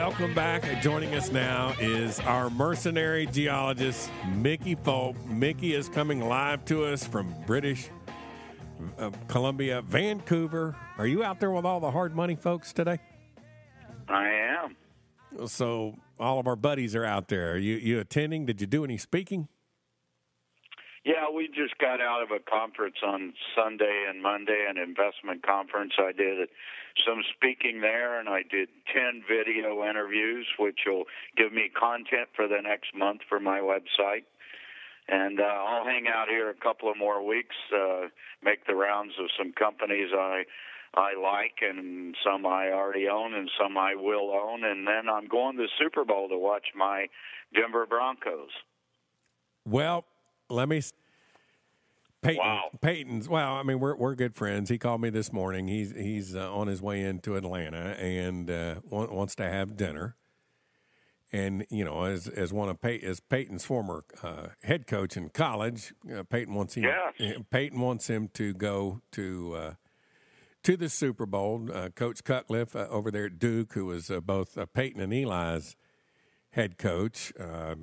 Welcome back. Joining us now is our mercenary geologist, Mickey Fulp. Mickey is coming live to us from British Columbia, Vancouver. Are you out there with all the hard money folks today? I am. So all of our buddies are out there. Are you attending? Did you do any speaking? Yeah, we just got out of a conference on Sunday and Monday, an investment conference. I did some speaking there, and I did 10 video interviews, which will give me content for the next month for my website. And I'll hang out here a couple of more weeks, make the rounds of some companies I like, and some I already own, and some I will own. And then I'm going to the Super Bowl to watch my Denver Broncos. Well, let me. Wow. Peyton's. Well, I mean, we're good friends. He called me this morning. He's on his way into Atlanta and wants to have dinner. And you know, as one of Peyton's former head coach in college, Peyton wants him. Yes. Peyton wants him to go to the Super Bowl. Coach Cutcliffe over there at Duke, who was both Peyton and Eli's head coach.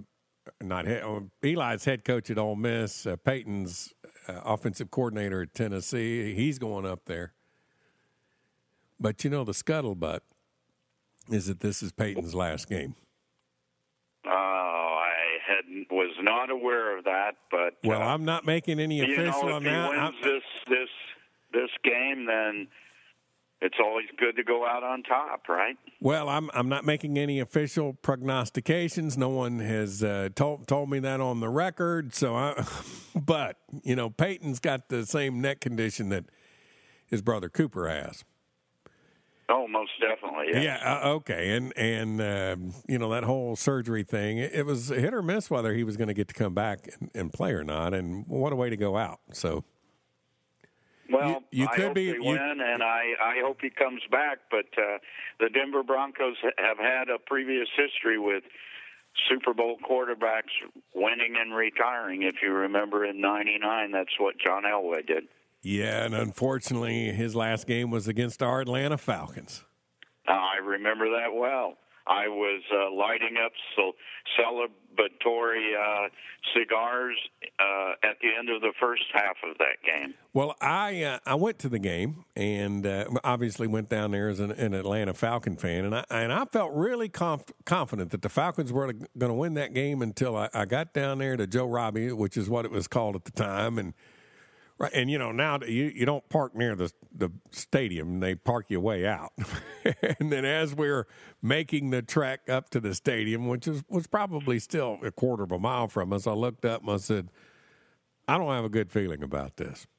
Eli's head coach at Ole Miss, Peyton's offensive coordinator at Tennessee. He's going up there. But, you know, the scuttlebutt is that this is Peyton's last game. I was not aware of that, but... Well, I'm not making any official on that. If he wins this game, then... it's always good to go out on top, right? Well, I'm not making any official prognostications. No one has told me that on the record. But you know, Peyton's got the same neck condition that his brother Cooper has. Oh, most definitely. Yes. Yeah. Okay. And you know, that whole surgery thing. It was hit or miss whether he was going to get to come back and play or not. And what a way to go out. So. Well, you could I hope they win, and I hope he comes back. But the Denver Broncos have had a previous history with Super Bowl quarterbacks winning and retiring. If you remember in '99, that's what John Elway did. Yeah, and unfortunately, his last game was against our Atlanta Falcons. I remember that well. I was lighting up celebratory cigars at the end of the first half of that game. Well, I went to the game and obviously went down there as an Atlanta Falcon fan, and I felt really confident that the Falcons were going to win that game until I got down there to Joe Robbie, which is what it was called at the time, and. Right, and you know now you don't park near the stadium; they park you way out. And then as we're making the trek up to the stadium, which was probably still a quarter of a mile from us, I looked up and I said, "I don't have a good feeling about this."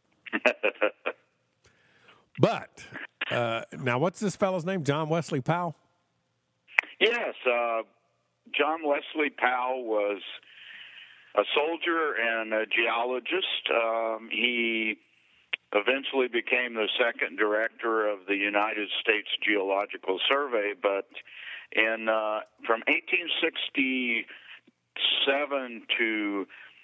But now, what's this fellow's name? John Wesley Powell. Yes, John Wesley Powell was a soldier and a geologist. He eventually became the second director of the United States Geological Survey, but from 1867 to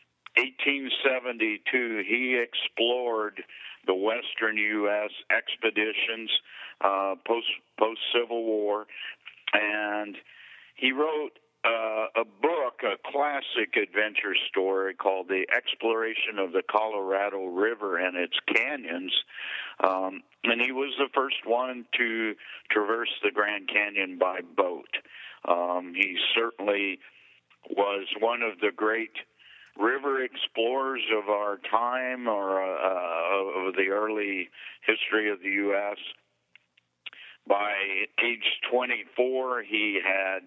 1872, he explored the western U.S. expeditions post-Civil War, and he wrote a book, a classic adventure story called The Exploration of the Colorado River and Its Canyons. And he was the first one to traverse the Grand Canyon by boat. He certainly was one of the great river explorers of our time, or of the early history of the U.S. By age 24, he had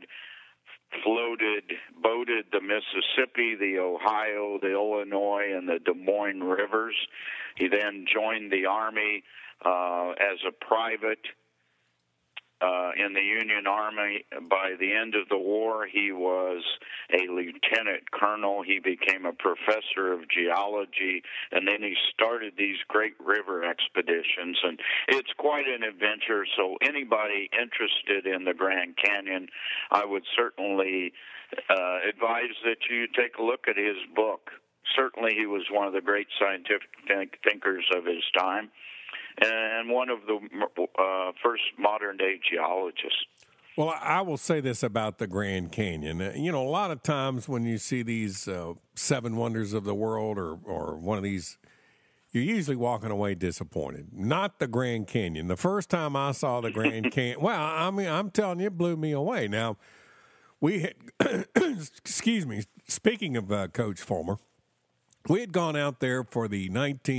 boated the Mississippi, the Ohio, the Illinois, and the Des Moines rivers. He then joined the Army as a private in the Union Army. By the end of the war, he was a lieutenant colonel. He became a professor of geology, and then he started these great river expeditions. And it's quite an adventure, so anybody interested in the Grand Canyon, I would certainly advise that you take a look at his book. Certainly he was one of the great scientific thinkers of his time, and one of the first modern-day geologists. Well, I will say this about the Grand Canyon. You know, a lot of times when you see these seven wonders of the world or one of these, you're usually walking away disappointed. Not the Grand Canyon. The first time I saw the Grand Canyon, well, I mean, I'm telling you, it blew me away. Now, we had, excuse me, speaking of Coach Fulmer, we had gone out there for the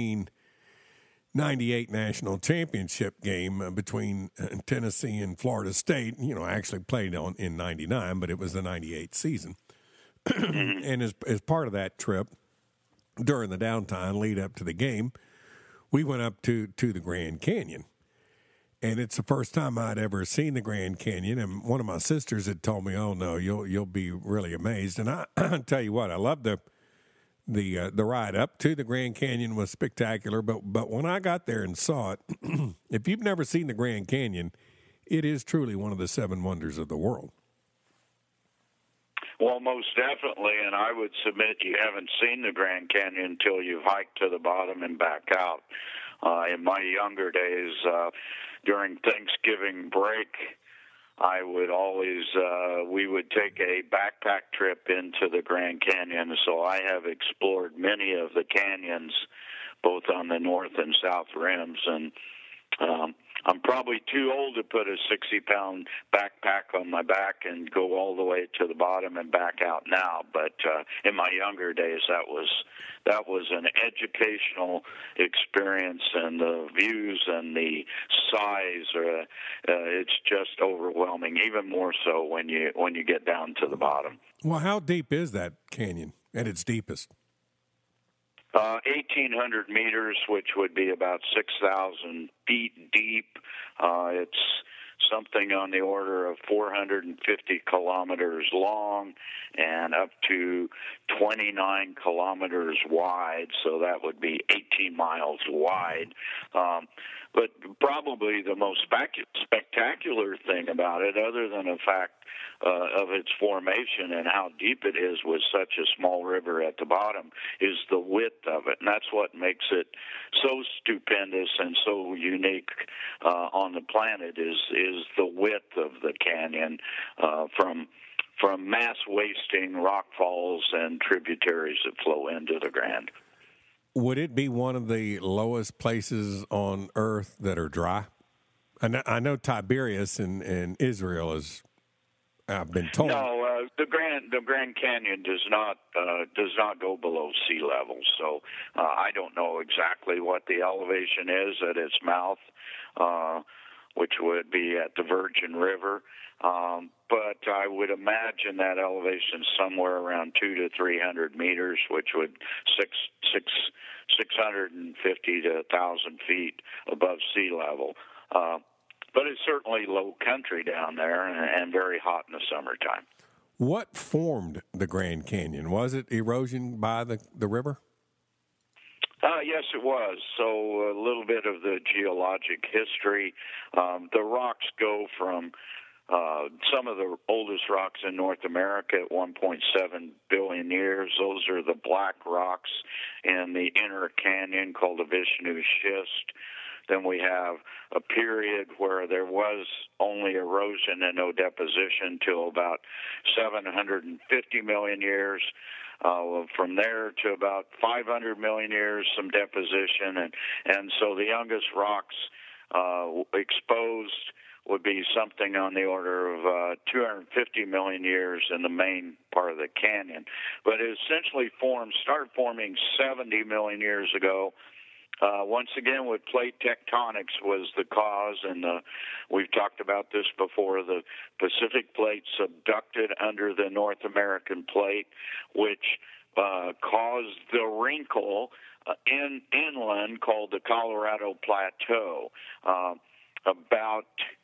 1998 national championship game between Tennessee and Florida State. You know, actually played in 99, but it was the 98 season. And as part of that trip, during the downtime lead up to the game, we went up to the Grand Canyon. And it's the first time I'd ever seen the Grand Canyon. And one of my sisters had told me, "Oh no, you'll be really amazed." And I tell you what, I love the ride up to the Grand Canyon was spectacular. But when I got there and saw it, if you've never seen the Grand Canyon, it is truly one of the seven wonders of the world. Well, most definitely, and I would submit you haven't seen the Grand Canyon until you've hiked to the bottom and back out. In my younger days, during Thanksgiving break, I would always, we would take a backpack trip into the Grand Canyon, so I have explored many of the canyons, both on the north and south rims, and I'm probably too old to put a 60-pound backpack on my back and go all the way to the bottom and back out now. But in my younger days, that was an educational experience, and the views and the size it's just overwhelming. Even more so when you get down to the bottom. Well, how deep is that canyon at its deepest? 1,800 meters, which would be about 6,000 feet deep. It's something on the order of 450 kilometers long and up to 29 kilometers wide, so that would be 18 miles wide. But probably the most spectacular thing about it, other than the fact of its formation and how deep it is with such a small river at the bottom, is the width of it. And that's what makes it so stupendous and so unique on the planet is the width of the canyon from mass wasting rock falls and tributaries that flow into the Grand. Would it be one of the lowest places on Earth that are dry? I know Tiberias in Israel is. I've been told. No, the Grand Canyon does not go below sea level. So I don't know exactly what the elevation is at its mouth, which would be at the Virgin River. But I would imagine that elevation somewhere around 200 to 300 meters, which would 650 to 1,000 feet above sea level. But it's certainly low country down there and very hot in the summertime. What formed the Grand Canyon? Was it erosion by the river? Yes, it was. So a little bit of the geologic history. The rocks go from some of the oldest rocks in North America at 1.7 billion years. Those are the black rocks in the inner canyon called the Vishnu Schist. Then we have a period where there was only erosion and no deposition till about 750 million years. From there to about 500 million years, some deposition. And so the youngest rocks exposed would be something on the order of 250 million years in the main part of the canyon. But it essentially started forming 70 million years ago. Once again, with plate tectonics was the cause, and we've talked about this before. The Pacific plate subducted under the North American plate, which caused the wrinkle inland called the Colorado Plateau. About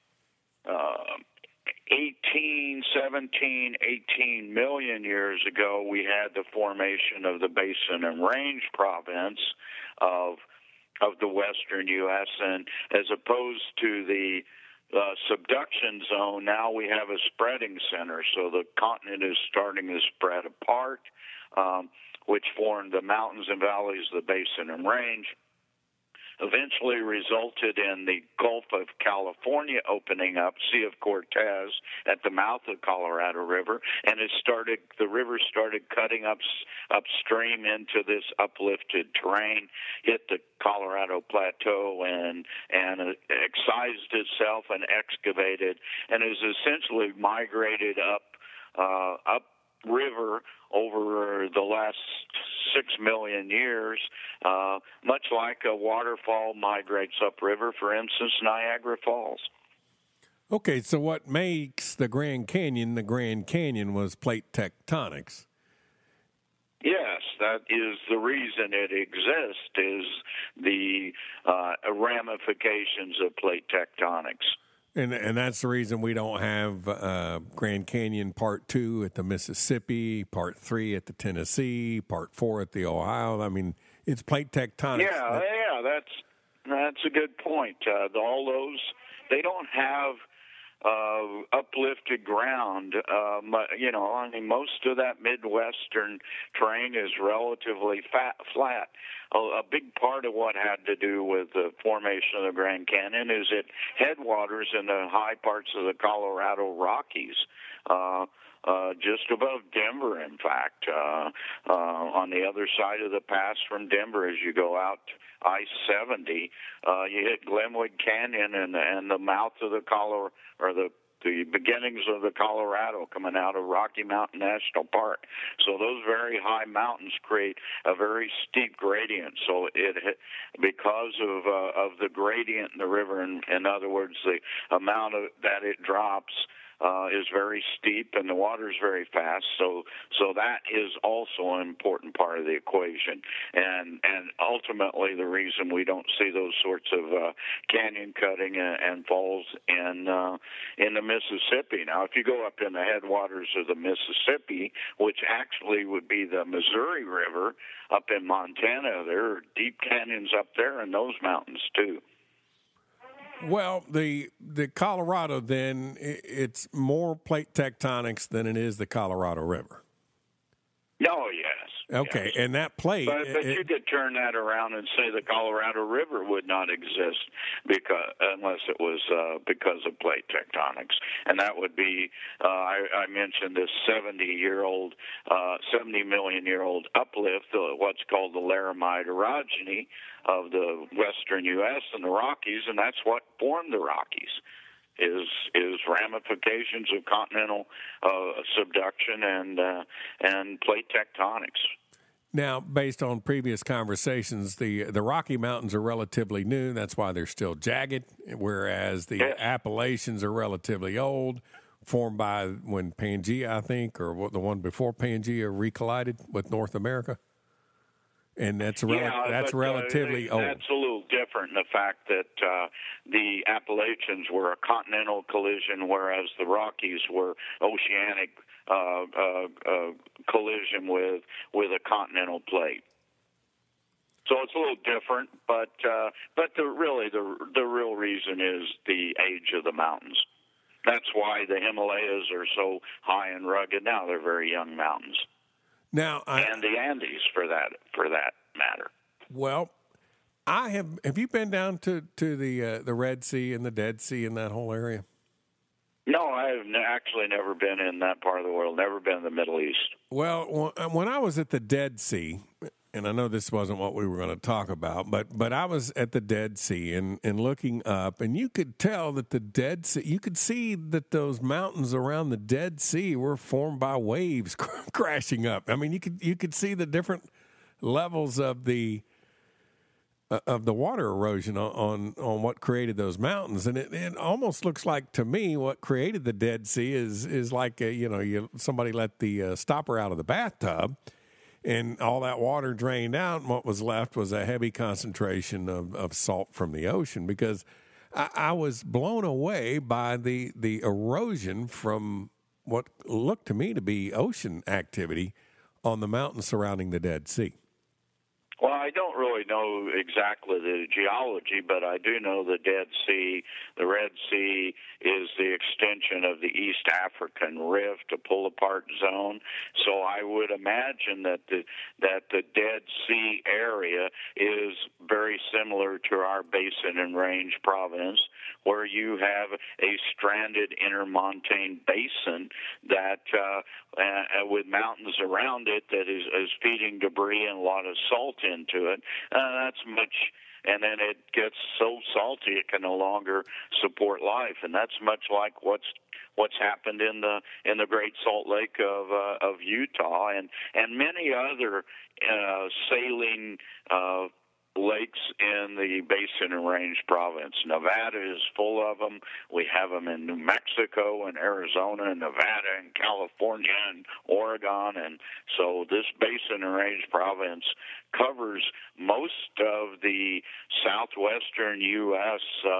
18 million years ago, we had the formation of the Basin and Range province of the western U.S., and as opposed to the subduction zone, now we have a spreading center. So the continent is starting to spread apart, which formed the mountains and valleys of the Basin and Range. eventually resulted in the Gulf of California opening up, Sea of Cortez, at the mouth of Colorado River, and the river started cutting upstream into this uplifted terrain, hit the Colorado Plateau, and excised itself and excavated, and has essentially migrated up river over the last 6 million years, much like a waterfall migrates upriver, for instance, Niagara Falls. Okay, so what makes the Grand Canyon was plate tectonics. Yes, that is the reason it exists, is the ramifications of plate tectonics. And that's the reason we don't have Grand Canyon Part 2 at the Mississippi, Part 3 at the Tennessee, Part 4 at the Ohio. I mean, it's plate tectonics. Yeah, that's a good point. All those, they don't have uplifted ground. I mean, most of that Midwestern terrain is relatively flat. A big part of what had to do with the formation of the Grand Canyon is it headwaters in the high parts of the Colorado Rockies, just above Denver, in fact, on the other side of the pass from Denver as you go out I-70, you hit Glenwood Canyon and the mouth of the Colorado, or the beginnings of the Colorado coming out of Rocky Mountain National Park. So those very high mountains create a very steep gradient. So because of the gradient in the river, in other words, the amount that it drops is very steep, and the water is very fast. So that is also an important part of the equation, and ultimately the reason we don't see those sorts of canyon cutting and falls in the Mississippi. Now, if you go up in the headwaters of the Mississippi, which actually would be the Missouri River up in Montana, there are deep canyons up there in those mountains too. Well, the Colorado, then, it's more plate tectonics than it is the Colorado River. Oh, yes. Okay, yes. And that plate... But you could turn that around and say the Colorado River would not exist unless it was because of plate tectonics. And that would be, I mentioned this 70 million-year-old uplift, what's called the Laramide orogeny of the western U.S. and the Rockies, and that's what formed the Rockies. Is ramifications of continental subduction and plate tectonics. Now, based on previous conversations, the Rocky Mountains are relatively new. That's why they're still jagged, whereas the Appalachians are relatively old, formed by when Pangea, I think, or the one before Pangea recollided with North America. And that's relatively old. That's a little different in the fact that the Appalachians were a continental collision, whereas the Rockies were oceanic collision with a continental plate. So it's a little different, but the real reason is the age of the mountains. That's why the Himalayas are so high and rugged now. They're very young mountains. Now, and the Andes, for that matter. Well, have you been down to the Red Sea and the Dead Sea and that whole area? No, I have actually never been in that part of the world. Never been in the Middle East. Well, when I was at the Dead Sea, and I know this wasn't what we were going to talk about, but I was at the Dead Sea and looking up, and you could tell that the Dead Sea, you could see that those mountains around the Dead Sea were formed by waves crashing up. I mean, you could see the different levels of the water erosion on what created those mountains, and it almost looks like to me what created the Dead Sea is like somebody let the stopper out of the bathtub. And all that water drained out, and what was left was a heavy concentration of salt from the ocean, because I was blown away by the erosion from what looked to me to be ocean activity on the mountains surrounding the Dead Sea. Well, I don't really know exactly the geology, but I do know the Dead Sea. The Red Sea is the extension of the East African Rift, a pull-apart zone. So I would imagine that the Dead Sea area is very similar to our Basin and Range province, where you have a stranded intermontane basin that with mountains around it that is feeding debris and a lot of salt into it. That's much, and then it gets so salty it can no longer support life, and that's much like what's happened in the Great Salt Lake of Utah and many other saline lakes in the Basin and Range province. Nevada is full of them. We have them in New Mexico and Arizona and Nevada and California and Oregon. And so this Basin and Range province covers most of the southwestern U.S.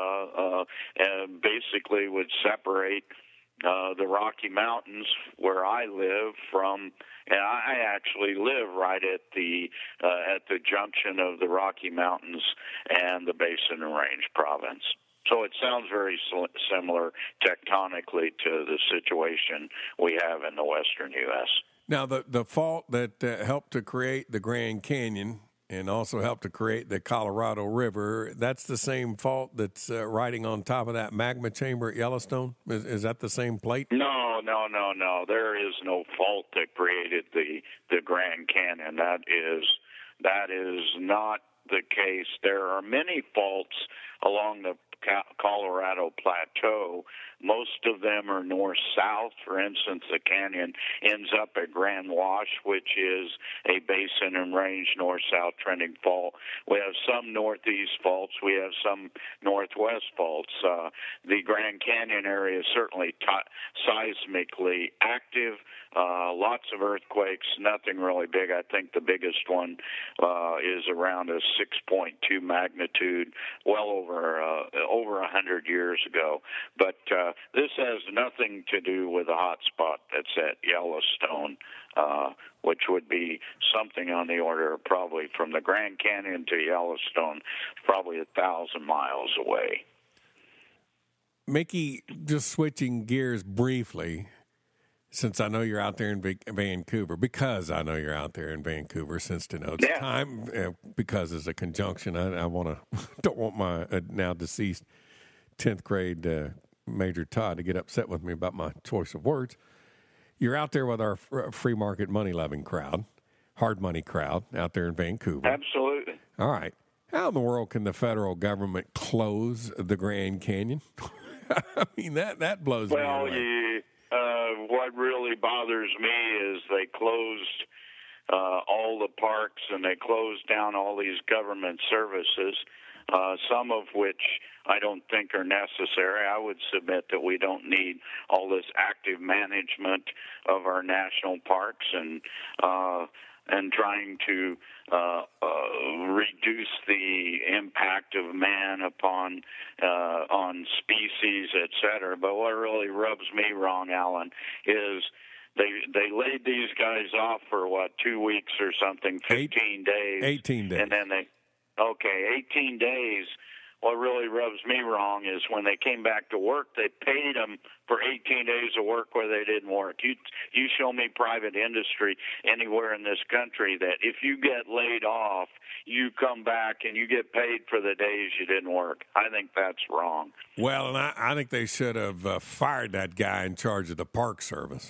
And basically would separate the Rocky Mountains, where I live, from, and I actually live right at the junction of the Rocky Mountains and the Basin and Range province. So it sounds very similar tectonically to the situation we have in the western U.S. Now, the fault that helped to create the Grand Canyon and also helped to create the Colorado River, that's the same fault that's riding on top of that magma chamber at Yellowstone? Is that the same plate? No. There is no fault that created the Grand Canyon. That is not the case. There are many faults along the Colorado Plateau. Most of them are north-south. For instance, the canyon ends up at Grand Wash, which is a Basin and Range north-south trending fault. We have some northeast faults. We have some northwest faults. The Grand Canyon area is certainly seismically active. Lots of earthquakes, nothing really big. I think the biggest one is around a 6.2 magnitude, well over 100 years ago. But this has nothing to do with the hot spot that's at Yellowstone, which would be something on the order of probably from the Grand Canyon to Yellowstone, probably 1,000 miles away. Mickey, just switching gears briefly, since I know you're out there in Vancouver, because I know you're out there in Vancouver, since denotes time, because as a conjunction, I don't want my now deceased 10th grade Major Todd to get upset with me about my choice of words. You're out there with our free market money-loving crowd, hard money crowd out there in Vancouver. Absolutely. All right. How in the world can the federal government close the Grand Canyon? I mean, that blows me away. What really bothers me is they closed all the parks and they closed down all these government services, some of which I don't think are necessary. I would submit that we don't need all this active management of our national parks and trying to reduce the impact of man upon on species, et cetera. But what really rubs me wrong, Alan, is they laid these guys off for 2 weeks or something, 15 days. 18 days. And then 18 days. What really rubs me wrong is when they came back to work, they paid them for 18 days of work where they didn't work. You show me private industry anywhere in this country that if you get laid off, you come back and you get paid for the days you didn't work. I think that's wrong. Well, and I think they should have fired that guy in charge of the Park Service.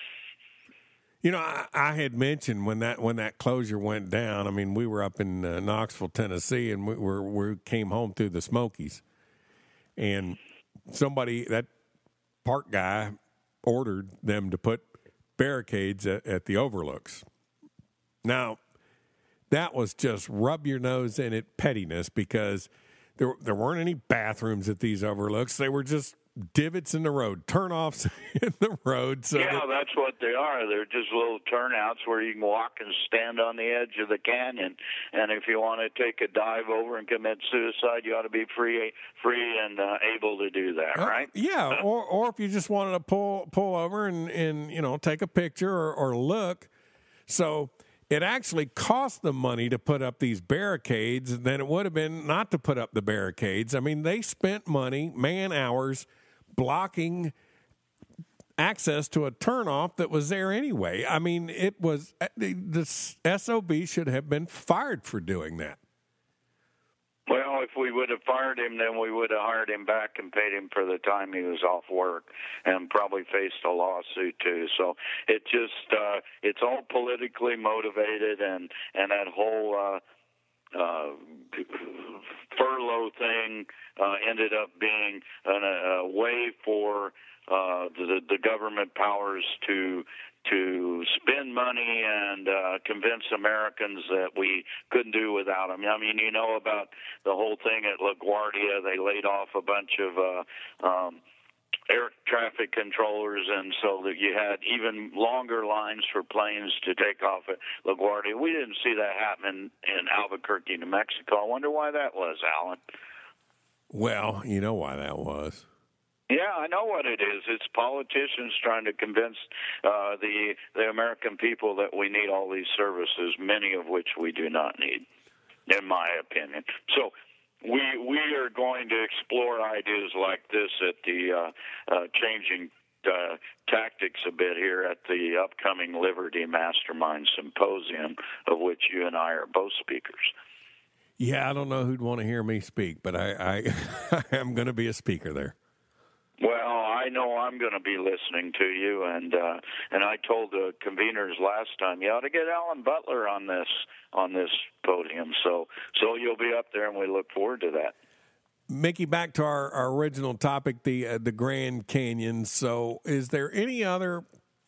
You know, I had mentioned when that closure went down. I mean, we were up in Knoxville, Tennessee, and we came home through the Smokies, and that park guy ordered them to put barricades at the overlooks. Now, that was just rub your nose in it pettiness, because there weren't any bathrooms at these overlooks. They were just divots in the road, turnoffs in the road. So that's what they are. They're just little turnouts where you can walk and stand on the edge of the canyon. And if you want to take a dive over and commit suicide, you ought to be free and able to do that, right? Yeah, or if you just wanted to pull over and take a picture or look. So it actually cost them money to put up these barricades than it would have been not to put up the barricades. I mean, they spent money, man hours, blocking access to a turnoff that was there anyway. I mean, it was the SOB should have been fired for doing that. Well, if we would have fired him, then we would have hired him back and paid him for the time he was off work, and probably faced a lawsuit too. So it just it's all politically motivated, and that whole furlough thing ended up being a way for the government powers to spend money and convince Americans that we couldn't do without them. I mean, you know about the whole thing at LaGuardia. They laid off a bunch of air traffic controllers, and so that you had even longer lines for planes to take off at LaGuardia. We didn't see that happen in Albuquerque, New Mexico. I wonder why that was, Alan. Well, you know why that was. Yeah, I know what it is. It's politicians trying to convince the American people that we need all these services, many of which we do not need, in my opinion. So we are going to explore ideas like this at the Changing Tactics a bit here at the upcoming Liberty Mastermind Symposium, of which you and I are both speakers. Yeah, I don't know who'd want to hear me speak, but I am going to be a speaker there. Well, I know I'm going to be listening to you, and I told the conveners last time you ought to get Alan Butler on this podium. So you'll be up there, and we look forward to that. Mickey, back to our original topic, the Grand Canyon. So, is there any other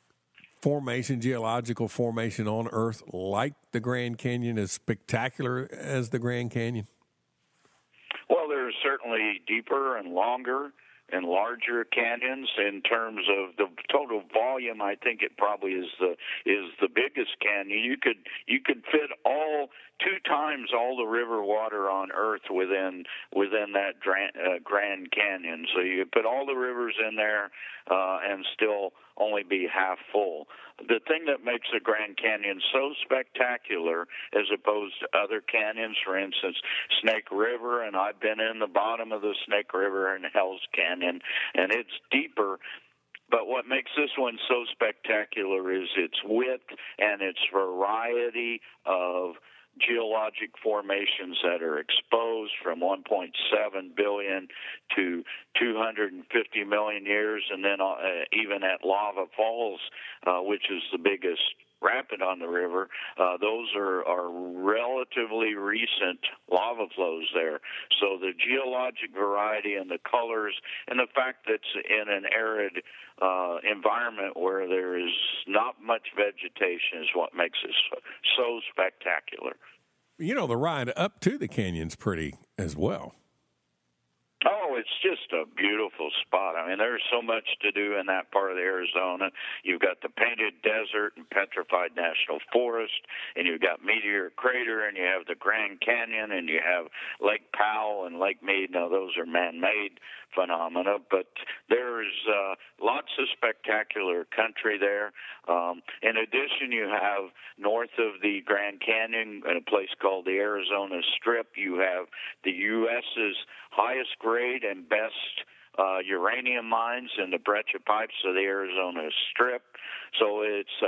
geological formation on Earth like the Grand Canyon, as spectacular as the Grand Canyon? Well, there's certainly deeper and longer and larger canyons. In terms of the total volume, I think it probably is the biggest canyon. You could fit all 2 times all the river water on Earth within that Grand Canyon. So you could put all the rivers in there and still only be half full. The thing that makes the Grand Canyon so spectacular as opposed to other canyons, for instance, Snake River, and I've been in the bottom of the Snake River in Hell's Canyon, and it's deeper. But what makes this one so spectacular is its width and its variety of geologic formations that are exposed from 1.7 billion to 250 million years, and then even at Lava Falls, which is the biggest rapid on the river, those are relatively recent lava flows there. So the geologic variety and the colors and the fact that it's in an arid environment where there is not much vegetation is what makes it so spectacular. You know, the ride up to the canyon's pretty as well. Oh, it's just a beautiful spot. I mean, there's so much to do in that part of Arizona. You've got the Painted Desert and Petrified National Forest, and you've got Meteor Crater, and you have the Grand Canyon, and you have Lake Powell and Lake Mead. Now, those are man-made phenomena, but there's lots of spectacular country there. In addition, you have north of the Grand Canyon, in a place called the Arizona Strip, you have the U.S.'s highest grade and best uranium mines in the breccia pipes of the Arizona Strip. So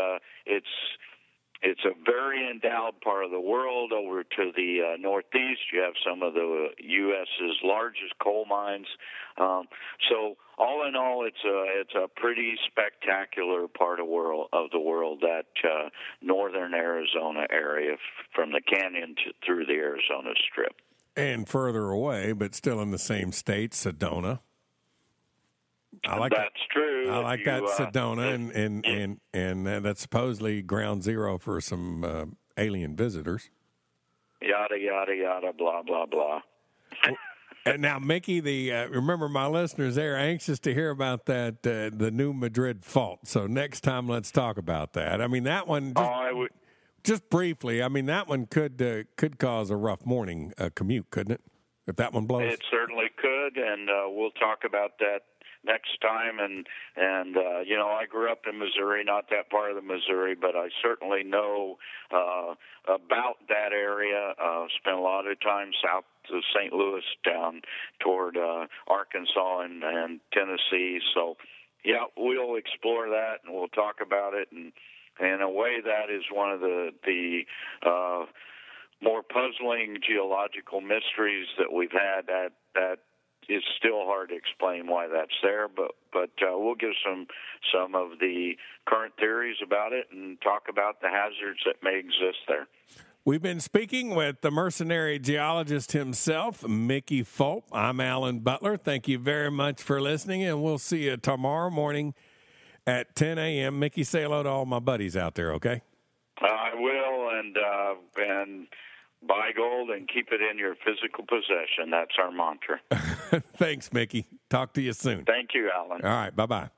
it's a very endowed part of the world. Over to the northeast, you have some of the U.S.'s largest coal mines. So all in all, it's a pretty spectacular part of the world, that northern Arizona area, from the canyon through the Arizona Strip. And further away, but still in the same state, Sedona. That's true. I like that, Sedona, and that's supposedly ground zero for some alien visitors. Yada, yada, yada, blah, blah, blah. And now, Mickey, remember, my listeners, they're anxious to hear about that, the New Madrid Fault. So next time, let's talk about that. I mean, that one, just briefly, I mean, that one could cause a rough morning commute, couldn't it, if that one blows? It certainly could, and we'll talk about that next time. And I grew up in Missouri, not that part of the Missouri, but I certainly know about that area. Spent a lot of time south to St. Louis down toward Arkansas and Tennessee. So, yeah, we'll explore that and we'll talk about it. And in a way, that is one of the more puzzling geological mysteries that we've had. That is still hard to explain why that's there, but we'll give some of the current theories about it and talk about the hazards that may exist there. We've been speaking with the mercenary geologist himself, Mickey Fulp. I'm Alan Butler. Thank you very much for listening, and we'll see you tomorrow morning at 10 a.m. Mickey, say hello to all my buddies out there, okay? I will, and buy gold and keep it in your physical possession. That's our mantra. Thanks, Mickey. Talk to you soon. Thank you, Alan. All right, bye-bye.